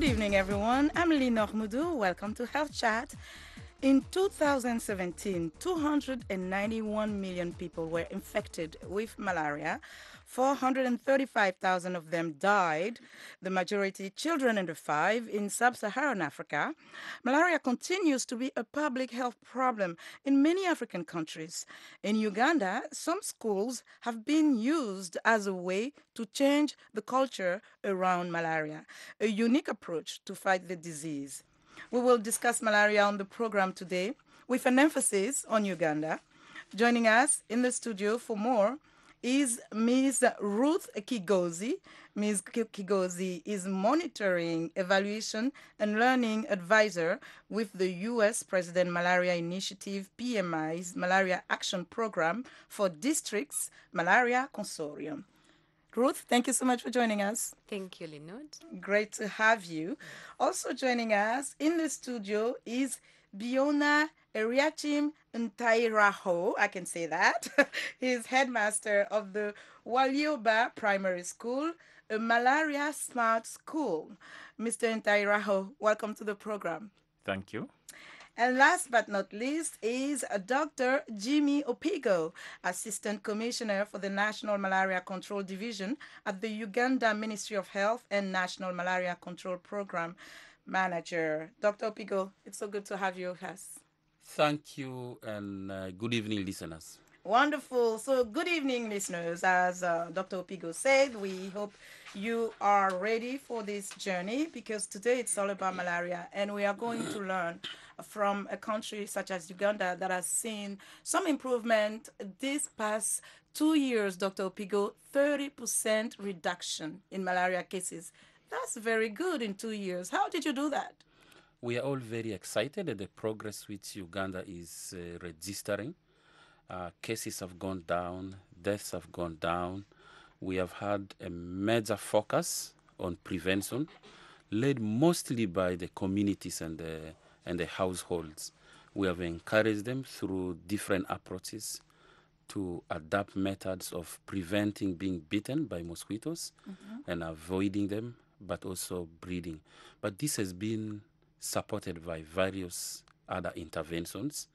evening, everyone. I'm Linor Moudou. Welcome to Health Chat. In 2017, 291 million people were infected with malaria. 435,000 of them died, the majority children under 5 in sub-Saharan Africa. Malaria continues to be a public health problem in many African countries. In Uganda, some schools have been used as a way to change the culture around malaria, a unique approach to fight the disease. We will discuss malaria on the program today with an emphasis on Uganda. Joining us in the studio for more is Ms. Ruth Kigozi. Ms. Kigozi is monitoring, evaluation, and learning advisor with the U.S. President Malaria Initiative PMI's Malaria Action Program for Districts Malaria Consortium. Ruth, thank you so much for joining us. Thank you, Linod. Great to have you. Also joining us in the studio is Biona Eriachim Ntairaho. I can say that. He's headmaster of the Walioba Primary School, a malaria smart school. Mr. Ntairaho, welcome to the program. Thank you. And last but not least is Dr. Jimmy Opigo, Assistant Commissioner for the National Malaria Control Division at the Uganda Ministry of Health and National Malaria Control Program Manager. Dr. Opigo, it's so good to have you with us. Thank you, and good evening, listeners. Wonderful. So good evening, listeners. As Dr. Opigo said, we hope you are ready for this journey because today it's all about malaria, and we are going to learn from a country such as Uganda that has seen some improvement this past 2 years, Dr. Opigo, 30% reduction in malaria cases. That's very good in 2 years. How did you do that? We are all very excited at the progress which Uganda is registering. Cases have gone down, deaths have gone down. We have had a major focus on prevention, led mostly by the communities and the households. We have encouraged them through different approaches to adapt methods of preventing being bitten by mosquitoes and avoiding them, but also breeding. But this has been supported by various other interventions,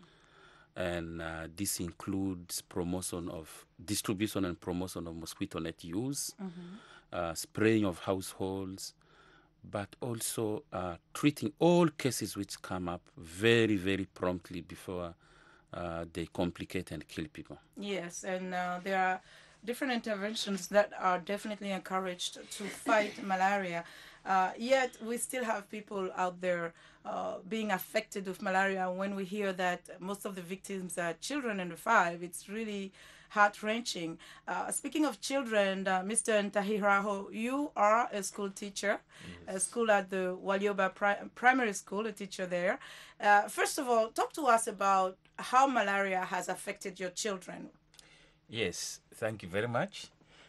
and this includes distribution and promotion of mosquito net use, spraying of households, but also treating all cases which come up very, very promptly before they complicate and kill people. Yes, and there are different interventions that are definitely encouraged to fight malaria. Yet we still have people out there being affected with malaria. When we hear that most of the victims are children under 5, it's really heart-wrenching. Speaking of children, Mr. Ntahiraho, you are a school teacher, a school at the Walioba Primary School, a teacher there. First of all, talk to us about how malaria has affected your children. Yes, thank you very much.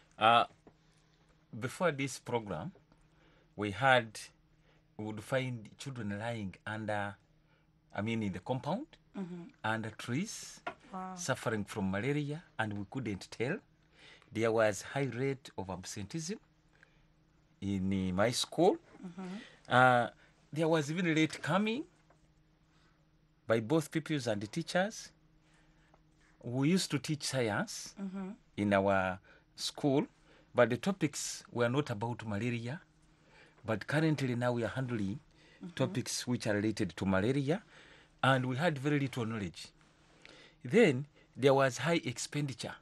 Before this program, we would find children lying in the compound, under trees, suffering from malaria, and we couldn't tell. There was high rate of absenteeism in my school. There was even late coming by both pupils and the teachers. We used to teach science in our school, but the topics were not about malaria. But currently now we are handling topics which are related to malaria, and we had very little knowledge. Then there was high expenditure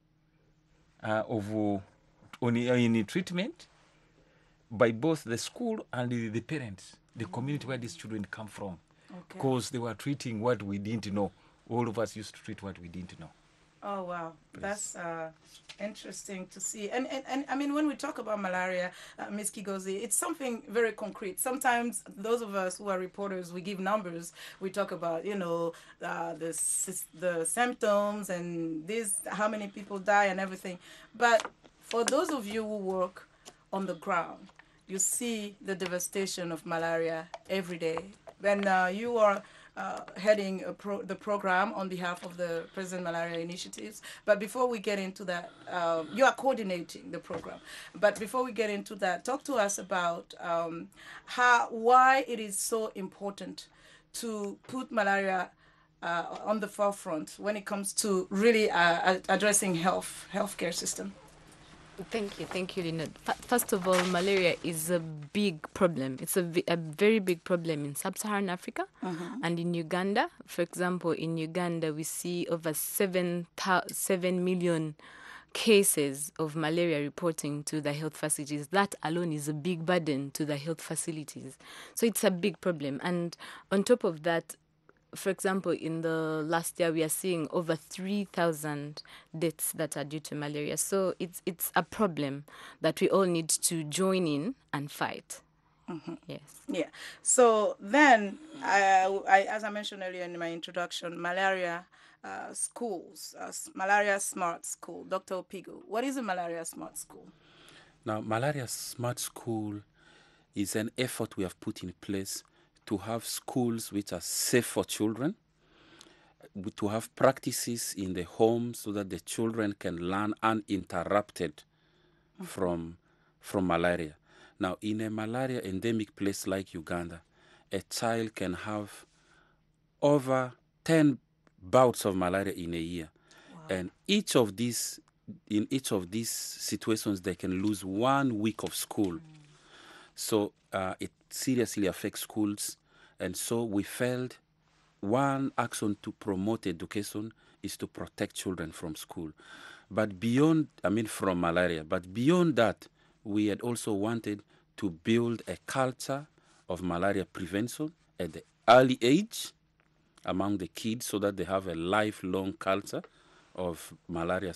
in treatment by both the school and the parents, the community where these children come from, because they were treating what we didn't know. All of us used to treat what we didn't know. Oh, wow. That's interesting to see. And I mean, when we talk about malaria, Ms. Kigozi, it's something very concrete. Sometimes those of us who are reporters, we give numbers. We talk about, the symptoms and how many people die and everything. But for those of you who work on the ground, you see the devastation of malaria every day. When you are heading the program on behalf of the President Malaria Initiatives. But before we get into that, you are coordinating the program. But before we get into that, talk to us about why it is so important to put malaria on the forefront when it comes to really addressing healthcare system. Thank you, Lynette. First of all, malaria is a big problem. It's a very big problem in sub-Saharan Africa and in Uganda. For example, in Uganda, we see over 7 million cases of malaria reporting to the health facilities. That alone is a big burden to the health facilities. So it's a big problem. And on top of that, for example, in the last year, we are seeing over 3,000 deaths that are due to malaria. So it's a problem that we all need to join in and fight. Yes. Yeah. So then, as I mentioned earlier in my introduction, malaria schools, Malaria Smart School. Dr. Opigo, what is a Malaria Smart School? Now, Malaria Smart School is an effort we have put in place to have schools which are safe for children, to have practices in the home so that the children can learn uninterrupted from malaria. Now, in a malaria endemic place like Uganda, a child can have over 10 bouts of malaria in a year. Wow. And in each of these situations, they can lose 1 week of school. So it seriously affects schools. And so we felt one action to promote education is to protect children from school. But from malaria. But beyond that, we had also wanted to build a culture of malaria prevention at the early age among the kids so that they have a lifelong culture of malaria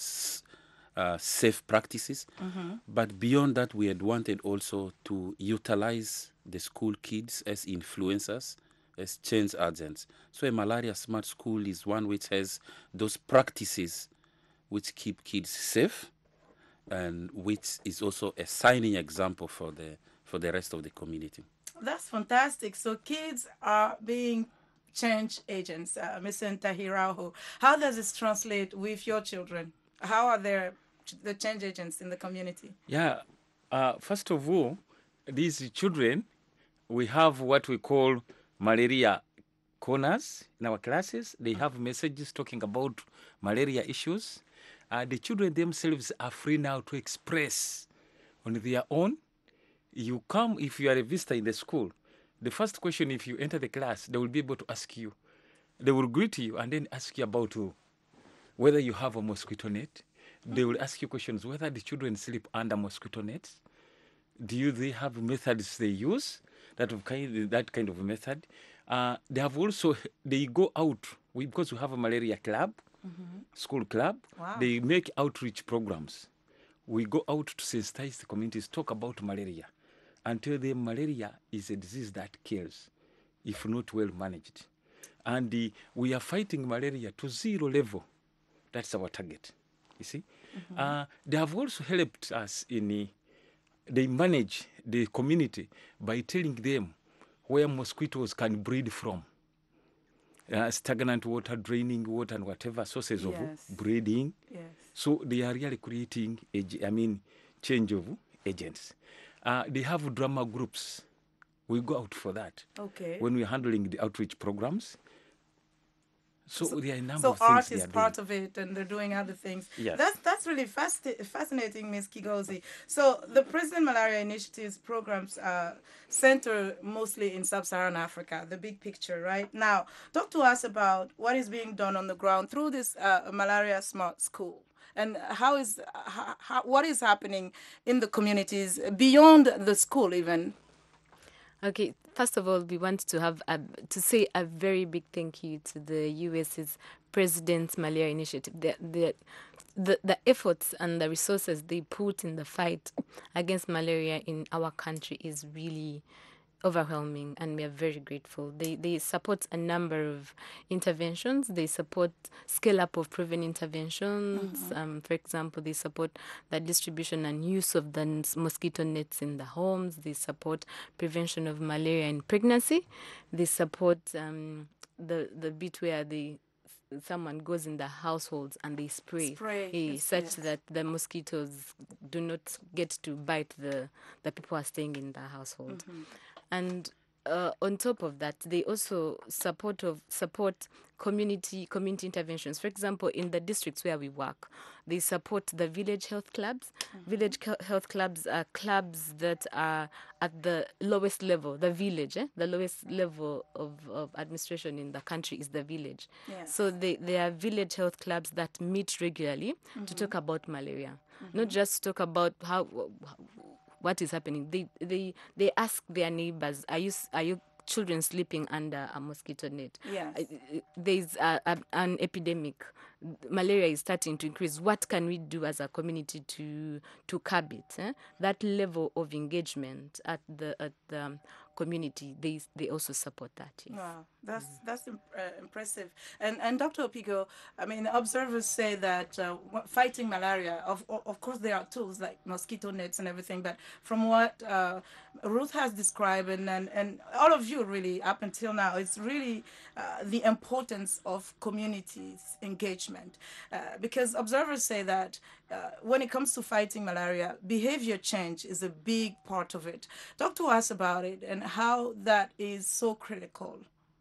safe practices. But beyond that, we had wanted also to utilize the school kids as influencers, as change agents. So a Malaria Smart School is one which has those practices which keep kids safe and which is also a shining example for the rest of the community. That's fantastic. So kids are being change agents. Mr. Ntahiraho, how does this translate with your children? How are the change agents in the community? Yeah, first of all, these children, we have what we call malaria corners in our classes. They have messages talking about malaria issues. The children themselves are free now to express on their own. You come, if you are a visitor in the school, the first question, if you enter the class, they will be able to ask you. They will greet you and then ask you about whether you have a mosquito net. They will ask you questions whether the children sleep under mosquito nets. They have methods they use, that kind of method. They go out, because we have a malaria club, school club. Wow. They make outreach programs. We go out to sensitize the communities, talk about malaria, and tell them malaria is a disease that kills if not well managed. And we are fighting malaria to 0 level. That's our target, you see. They have also helped us they manage the community by telling them where mosquitoes can breed from. Stagnant water, draining water, and whatever sources of breeding. Yes. So they are really creating change of agents. They have drama groups. We go out for that. Okay. When we're handling the outreach programs. So there are a number of things. So art is part of it, and they're doing other things. Yes. That's really fascinating, Ms. Kigozi. So the President Malaria Initiatives programs center mostly in sub-Saharan Africa, the big picture, right? Now, talk to us about what is being done on the ground through this Malaria Smart School. And what is happening in the communities beyond the school even? Okay, first of all, we want to say a very big thank you to the US's President's Malaria Initiative. The efforts and the resources they put in the fight against malaria in our country is really overwhelming, and we are very grateful. They support a number of interventions. They support scale up of proven interventions. For example, they support the distribution and use of the mosquito nets in the homes. They support prevention of malaria in pregnancy. They support the bit where someone goes in the households and they spray, such that the mosquitoes do not get to bite the people who are staying in the household. And on top of that, they also support community interventions. For example, in the districts where we work, they support the village health clubs. Village health clubs are clubs that are at the lowest level, the village. The lowest level of administration in the country is the village. Yes. So they are village health clubs that meet regularly to talk about malaria, not just talk about what is happening. They ask their neighbors, are you children sleeping under a mosquito net? Yes. There's an epidemic. Malaria is starting to increase. What can we do as a community to curb it? That level of engagement at the community, they also support that. Yes. Wow, that's impressive. And Dr. Opigo, I mean, observers say that fighting malaria, of course, there are tools like mosquito nets and everything, but from what Ruth has described and all of you really up until now, it's really the importance of communities engagement, because observers say that when it comes to fighting malaria, behavior change is a big part of it. Talk to us about it and how that is so critical.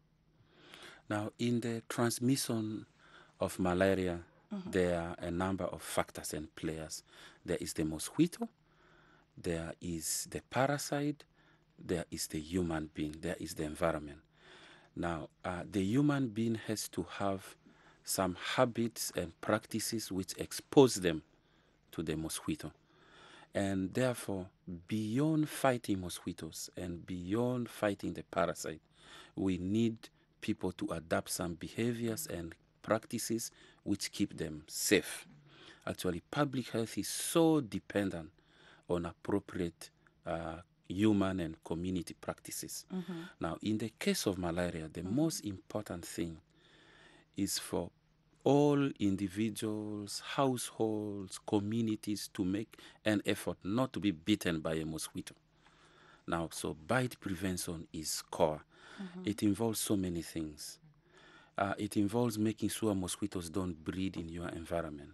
Now, in the transmission of malaria, there are a number of factors and players. There is the mosquito, there is the parasite, there is the human being, there is the environment. Now, the human being has to have some habits and practices which expose them to the mosquito. And therefore, beyond fighting mosquitoes and beyond fighting the parasite, we need people to adapt some behaviors and practices which keep them safe. Actually, public health is so dependent on appropriate human and community practices. Now, in the case of malaria, the most important thing is for all individuals, households, communities to make an effort not to be bitten by a mosquito. Now, so bite prevention is core. It involves so many things. It involves making sure mosquitoes don't breed in your environment.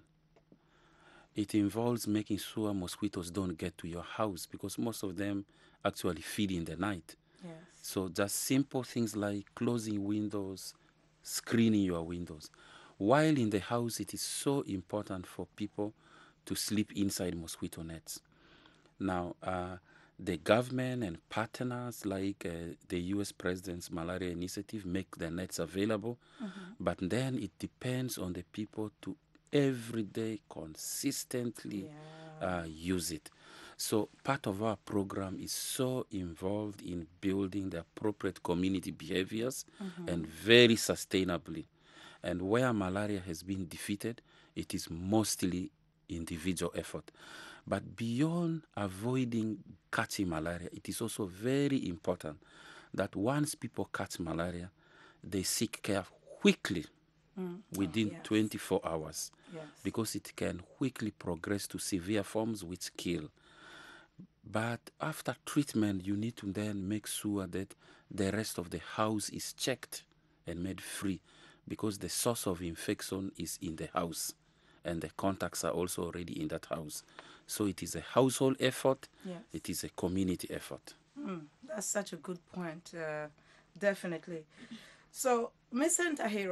It involves making sure mosquitoes don't get to your house because most of them actually feed in the night. Yes. So just simple things like closing windows, screening your windows. While in the house, it is so important for people to sleep inside mosquito nets. Now, the government and partners like the U.S. President's Malaria Initiative make the nets available, but then it depends on the people to every day consistently use it. So part of our program is so involved in building the appropriate community behaviors and very sustainably. And where malaria has been defeated, it is mostly individual effort. But beyond avoiding catching malaria, it is also very important that once people catch malaria, they seek care quickly within 24 hours because it can quickly progress to severe forms which kill. But after treatment, you need to then make sure that the rest of the house is checked and made free because the source of infection is in the house and the contacts are also already in that house. So it is a household effort, it is a community effort. That's such a good point, definitely. So, Mr.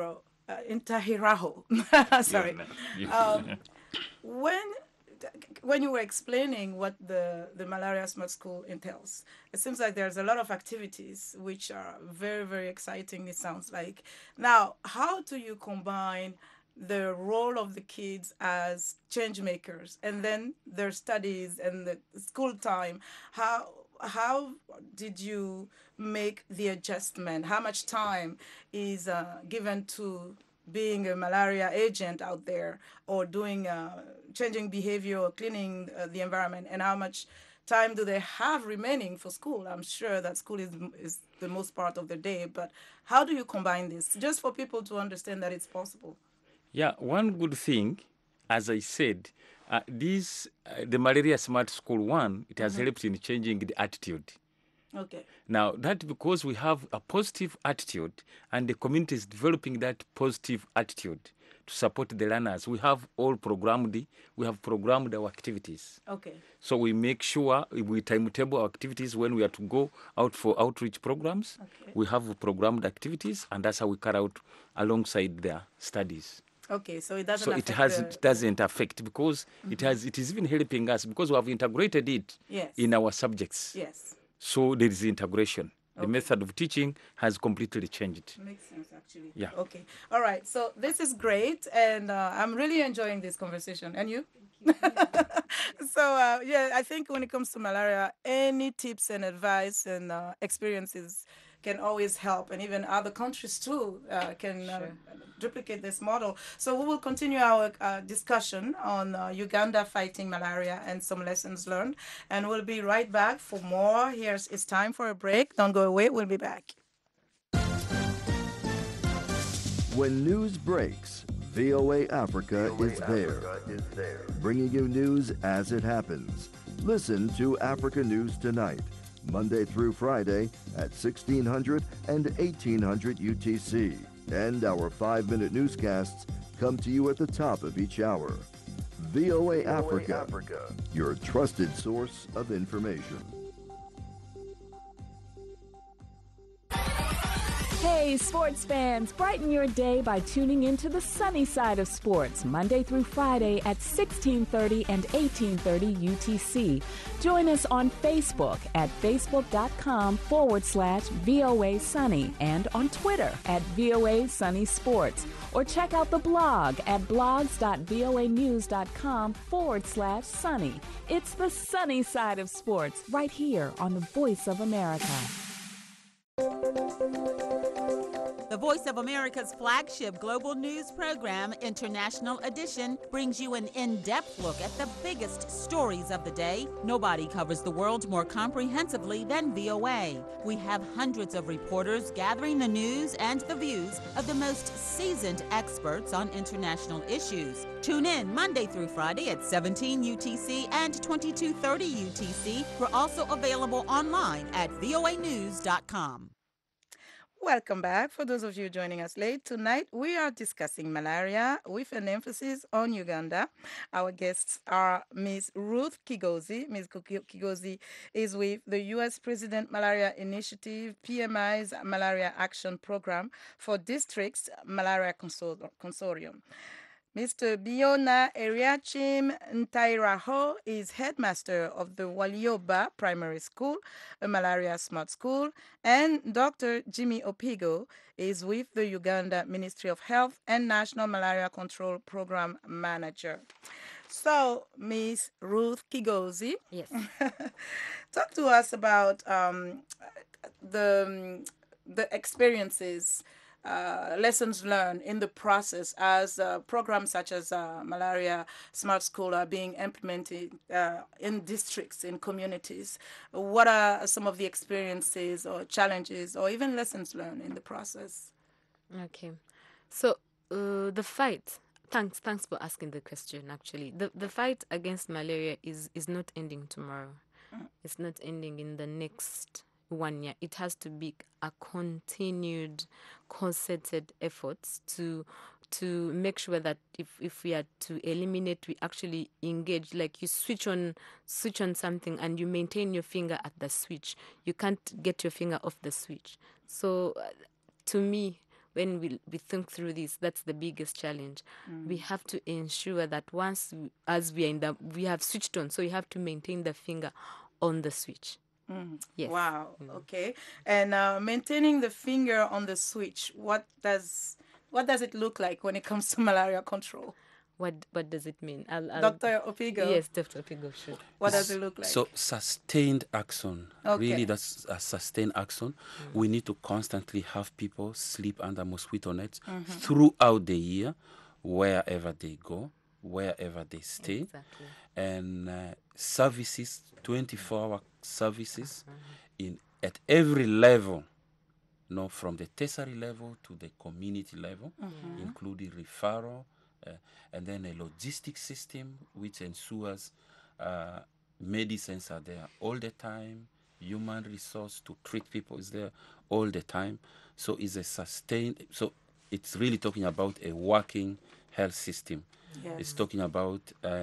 Ntahiraho, sorry, when you were explaining what the Malaria Smart School entails, it seems like there's a lot of activities which are very, very exciting, it sounds like. Now, how do you combine the role of the kids as change makers and then their studies and the school time? How did you make the adjustment? How much time is given to being a malaria agent out there or doing changing behavior or cleaning the environment, and how much time do they have remaining for school? I'm sure that school is the most part of the day, but how do you combine this just for people to understand that it's possible? Yeah, one good thing, as I said, the Malaria Smart School 1, it has helped in changing the attitude Okay. Now, that because we have a positive attitude and the community is developing that positive attitude to support the learners, we have programmed our activities. Okay. So we make sure we timetable our activities when we are to go out for outreach programs. Okay. We have programmed activities, and that's how we carry out alongside their studies. Okay, so it doesn't So affect it doesn't affect because it is even helping us because we have integrated it Yes. in our subjects. Yes. So there is integration. The Okay. method of teaching has completely changed. Makes sense, actually. Yeah. Okay. All right. So this is great, and I'm really enjoying this conversation. And you? So yeah, I think when it comes to malaria, any tips and advice and experiences can always help, and even other countries too can duplicate this model. So we will continue our discussion on Uganda fighting malaria and some lessons learned, and we'll be right back for more. It's time for a break. Don't go away. We'll be back. When news breaks, VOA Africa is there, bringing you news as it happens. Listen to Africa News Tonight, Monday through Friday at 1600 and 1800 UTC. And our 5-minute newscasts come to you at the top of each hour. VOA Africa, your trusted source of information. Hey, sports fans, brighten your day by tuning into the sunny side of sports, Monday through Friday at 1630 and 1830 UTC. Join us on Facebook at facebook.com/VOA Sunny and on Twitter at VOA Sunny Sports. Or check out the blog at blogs.voanews.com/sunny. It's the sunny side of sports right here on the Voice of America. The Voice of America's flagship global news program, International Edition, brings you an in-depth look at the biggest stories of the day. Nobody covers the world more comprehensively than VOA. We have hundreds of reporters gathering the news and the views of the most seasoned experts on international issues. Tune in Monday through Friday at 17 UTC and 2230 UTC. We're also available online at voanews.com. Welcome back. For those of you joining us late, tonight we are discussing malaria with an emphasis on Uganda. Our guests are Ms. Ruth Kigozi. Ms. Kigozi is with the U.S. President Malaria Initiative, PMI's Malaria Action Program for Districts Malaria Consortium. Mr. Biona Eriachim Ntairaho is headmaster of the Walioba Primary School, a malaria smart school, and Dr. Jimmy Opigo is with the Uganda Ministry of Health and National Malaria Control Program Manager. So, Ms. Ruth Kigozi, Yes. talk to us about the experiences, lessons learned in the process as programs such as Malaria Smart School are being implemented in districts, in communities. What are some of the experiences or challenges or even lessons learned in the process? Okay. So the fight, thanks for asking the question, actually. The fight against malaria is not ending tomorrow. It's not ending in the next 1 year. It has to be a continued, concerted efforts to make sure that if we are to eliminate, we actually engage. Like you switch on something and you maintain your finger at the switch. You can't get your finger off the switch. So to me, when we think through this, that's the biggest challenge. We have to ensure that we have switched on, so you have to maintain the finger on the switch. Yes. Wow. Okay. And maintaining the finger on the switch, what does it look like when it comes to malaria control? What does it mean? Dr. Opigo? Yes, Dr. Opigo should. What does it look like? So sustained action, really that's a sustained action. We need to constantly have people sleep under mosquito nets throughout the year, wherever they go, wherever they stay. Exactly. And services, 24-hour services at every level, from the tertiary level to the community level, including referral, and then a logistic system which ensures medicines are there all the time, human resource to treat people is there all the time. So it's a sustained, so it's really talking about a working health system. It's talking about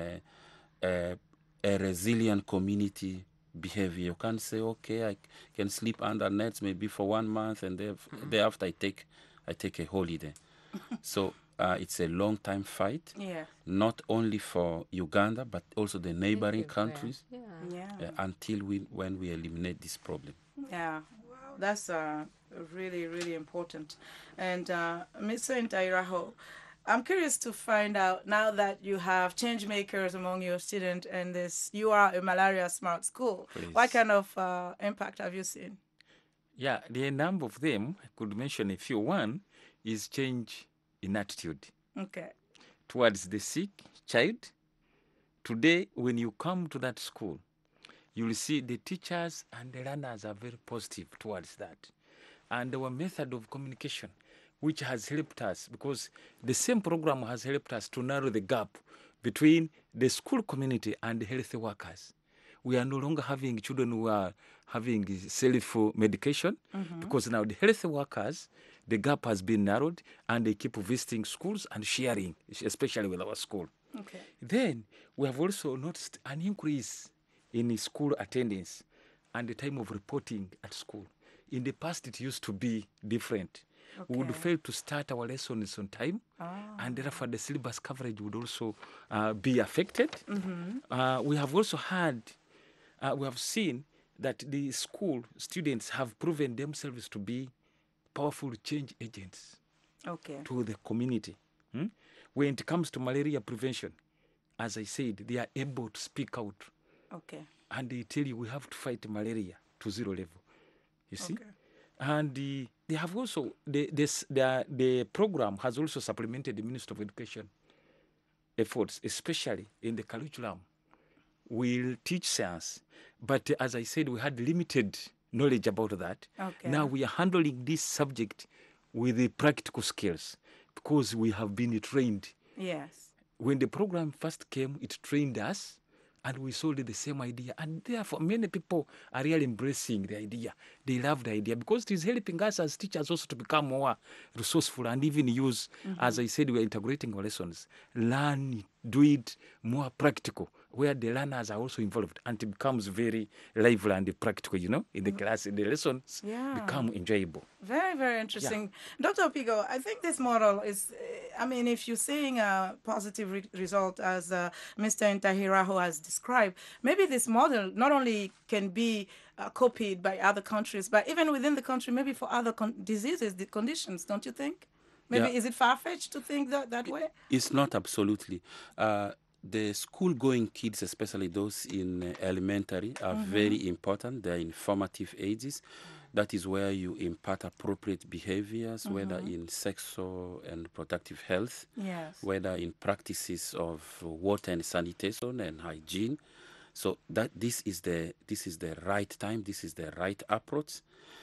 a resilient community behavior. You can't say, okay, I can sleep under nets maybe for 1 month and thereafter I take a holiday. So it's a long time fight, not only for Uganda but also the neighboring countries until when we eliminate this problem. Yeah, wow, that's really, really important. And Mr. Ntairaho, I'm curious to find out, now that you have change makers among your students and you are a malaria smart school, what kind of impact have you seen? Yeah, the number of them, I could mention a few. One is change in attitude towards the sick child. Today, when you come to that school, you will see the teachers and the learners are very positive towards that. And our method of communication, which has helped us, because the same program has helped us to narrow the gap between the school community and the health workers. We are no longer having children who are having self-medication, because now the health workers, the gap has been narrowed, and they keep visiting schools and sharing, especially with our school. Then we have also noticed an increase in school attendance and the time of reporting at school. In the past, it used to be different. We would fail to start our lessons on time, and therefore the syllabus coverage would also be affected. We have also we have seen that the school students have proven themselves to be powerful change agents to the community. When it comes to malaria prevention, as I said, they are able to speak out. And they tell you we have to fight malaria to zero level. You see? And they have also, the program has also supplemented the Ministry of Education efforts, especially in the curriculum. We'll teach science, but as I said, we had limited knowledge about that. Now we are handling this subject with the practical skills because we have been trained. When the program first came, it trained us, and we sold the same idea. And therefore, many people are really embracing the idea. They love the idea because it is helping us as teachers also to become more resourceful and even use, as I said, we are integrating our lessons. Learn, do it more practical, where the learners are also involved, and it becomes very lively and practical, in the class. The lessons become enjoyable. Very, very interesting. Dr. Opigo, I think this model is, if you're seeing a positive result as Mr. Ntairaho has described, maybe this model not only can be copied by other countries, but even within the country, maybe for other diseases, the conditions, don't you think? Maybe is it far-fetched to think that way? It's not absolutely. The school-going kids, especially those in elementary, are very important. They're in formative ages. That is where you impart appropriate behaviors, whether in sexual and reproductive health, whether in practices of water and sanitation and hygiene. So that this is the right time. This is the right approach,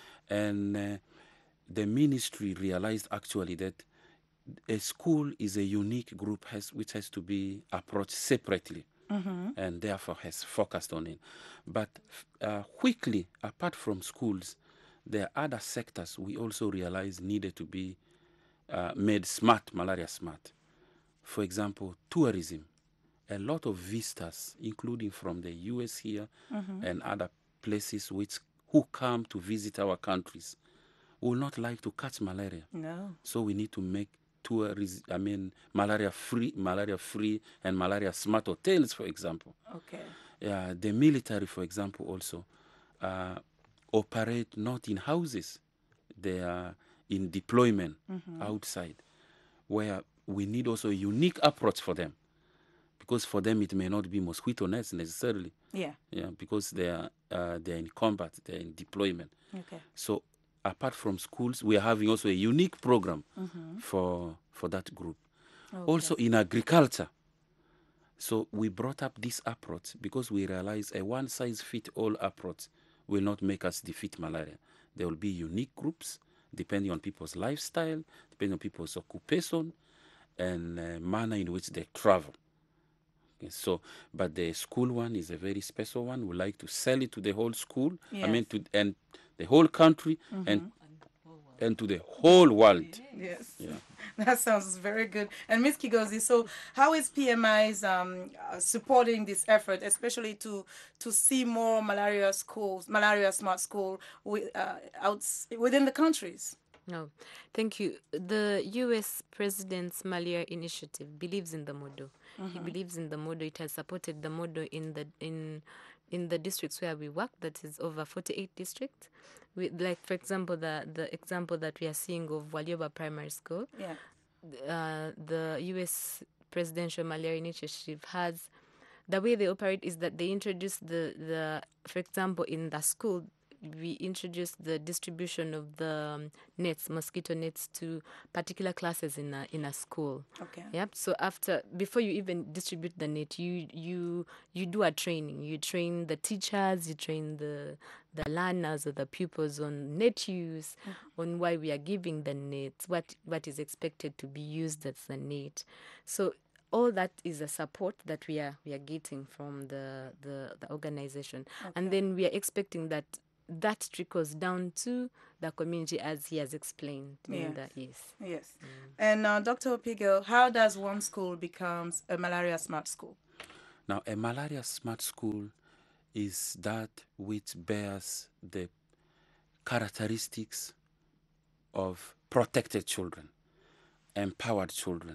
and the ministry realized actually that a school is a unique group which has to be approached separately, and therefore has focused on it. But quickly, apart from schools, there are other sectors we also realized needed to be made smart, malaria smart. For example, tourism. A lot of visitors, including from the US here and other places who come to visit our countries, will not like to catch malaria. So we need to make malaria free and malaria smart hotels, for example. The military, for example, also operate not in houses. They are in deployment outside, where we need also a unique approach for them. Because for them it may not be mosquito nets necessarily. Because they are in combat, they are in deployment. So apart from schools, we are having also a unique program for that group. Also in agriculture. So we brought up this approach because we realize a one-size-fits-all approach will not make us defeat malaria. There will be unique groups depending on people's lifestyle, depending on people's occupation, and manner in which they travel. Okay, so, but the school one is a very special one. We like to sell it to the whole school. I mean, and the whole country and to the whole world. Yes. Yeah. That sounds very good. And Ms. Kigozi, so how is PMI's supporting this effort, especially to see more malaria smart school within the countries? No, thank you. The U.S. President's Malaria Initiative believes in the model. He believes in the model. It has supported the model in the districts where we work. That is over 48 districts. Like, for example, the example that we are seeing of Walioba Primary School. Yeah. The U.S. Presidential Malaria Initiative has, the way they operate is that they introduce for example, in the school, we introduced the distribution of the mosquito nets to particular classes in a school. Okay. Yep. So before you even distribute the net, you do a training. You train the teachers, you train the learners or the pupils on net use, on why we are giving the nets, what is expected to be used as the net. So all that is a support that we are getting from the organization, and then we are expecting that trickles down to the community as he has explained. Yes. And Dr. Opigo, how does one school become a malaria smart school? Now, a malaria smart school is that which bears the characteristics of protected children, empowered children,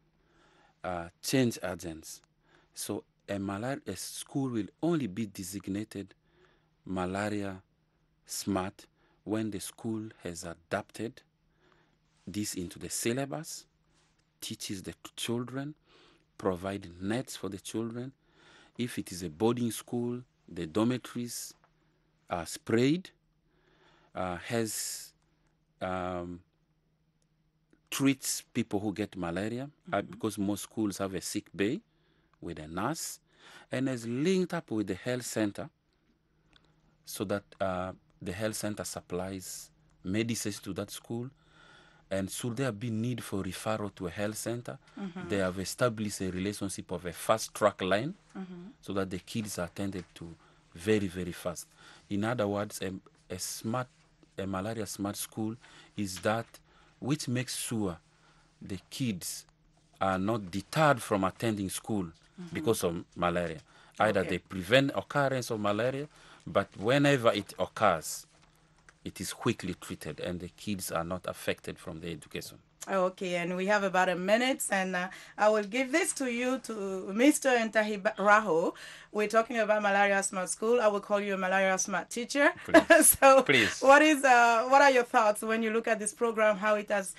change agents. So a school will only be designated malaria smart when the school has adapted this into the syllabus, teaches the children, provide nets for the children. If it is a boarding school, the dormitories are sprayed, treats people who get malaria, because most schools have a sick bay with a nurse, and is linked up with the health center so that the health center supplies medicines to that school. And should there be need for referral to a health center, they have established a relationship of a fast track line so that the kids are attended to very, very fast. In other words, a malaria smart school is that which makes sure the kids are not deterred from attending school because of malaria. Either they prevent occurrence of malaria, but whenever it occurs, it is quickly treated and the kids are not affected from the education. Okay, and we have about a minute, and I will give this to you, to Mr. Ntahiraho. We're talking about Malaria Smart School. I will call you a Malaria Smart teacher. Please. So, Please. what are your thoughts when you look at this program? How it has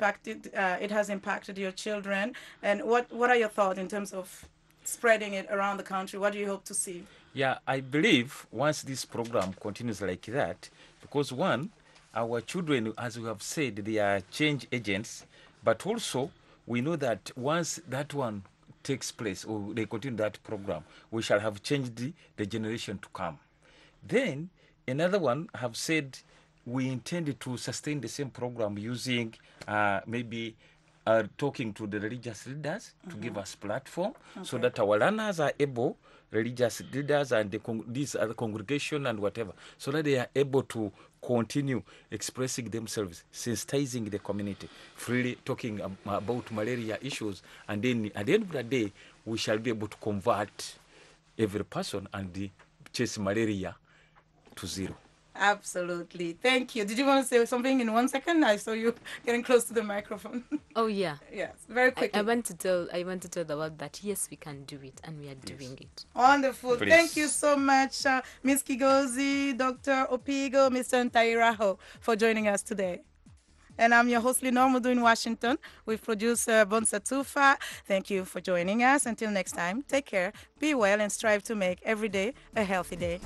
impacted your children, and what are your thoughts in terms of spreading it around the country? What do you hope to see? Yeah, I believe once this program continues like that, because one, our children, as we have said, they are change agents, but also we know that once that one takes place or they continue that program, we shall have changed the generation to come. Then another one have said we intended to sustain the same program using maybe talking to the religious leaders to give us platform so that our learners are able, religious leaders and these other congregation and whatever, so that they are able to continue expressing themselves, sensitizing the community, freely talking about malaria issues, and then at the end of the day, we shall be able to convert every person and chase malaria to zero. Absolutely. Thank you. Did you want to say something in 1 second? I saw you getting close to the microphone. Oh, yeah. Yes, very quickly. I want to tell the world that yes, we can do it, and we are doing it. Wonderful. Please. Thank you so much, Ms. Kigozi, Dr. Opigo, Mr. Ntahiraho, for joining us today. And I'm your host, Lenore Mudu in Washington, with producer Bonsa Tufa. Thank you for joining us. Until next time, take care, be well, and strive to make every day a healthy day.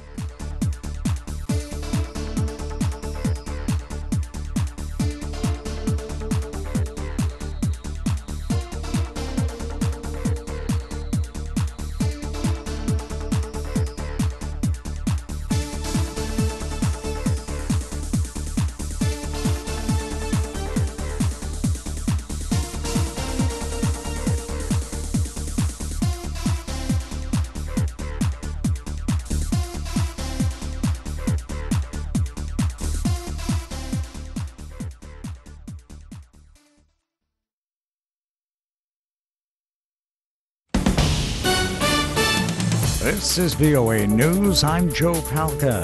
This is VOA News. I'm Joe Palca.